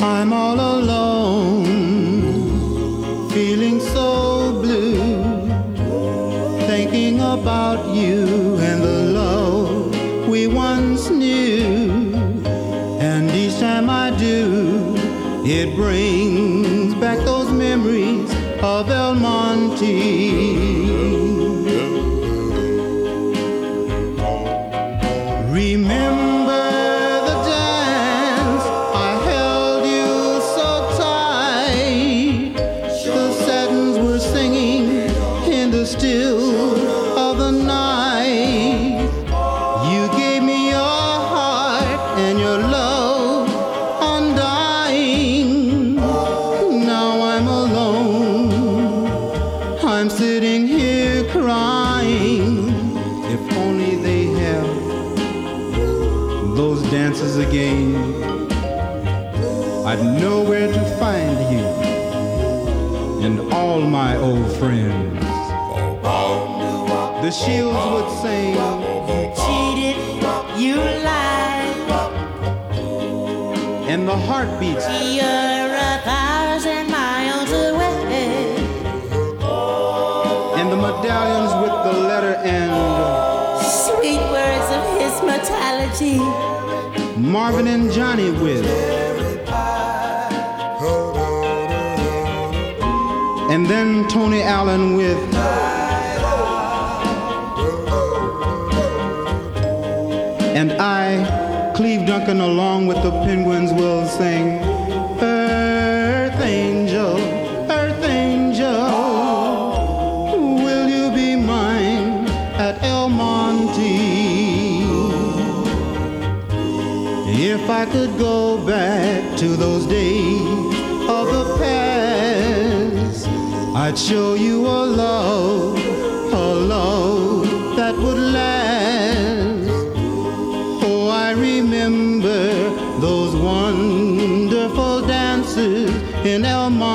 I'm all alone, feeling so blue, thinking about you and the love we once knew. And each time I do, it brings back those memories of El Monte. Remember the dance, I held you so tight. The satins were singing in the still of the night. You gave me your heart and your love undying. Now I'm alone, I'm sitting here crying. If only they have those dances again, I'd know where to find you and all my old friends. The Shields would sing, You cheated, you lied, and the heartbeats, you're 1,000 miles away. and the medallions with the letter and Sweet words of his mortality. Marvin and Johnny with, and then Tony Allen with, and I, Cleve Duncan, along with the Penguins, will sing Earth Angel, Earth Angel, will you be mine at El Monte? If I could go back to those days of the past, I'd show you a love that would last. Oh, I remember those wonderful dances in El Monte.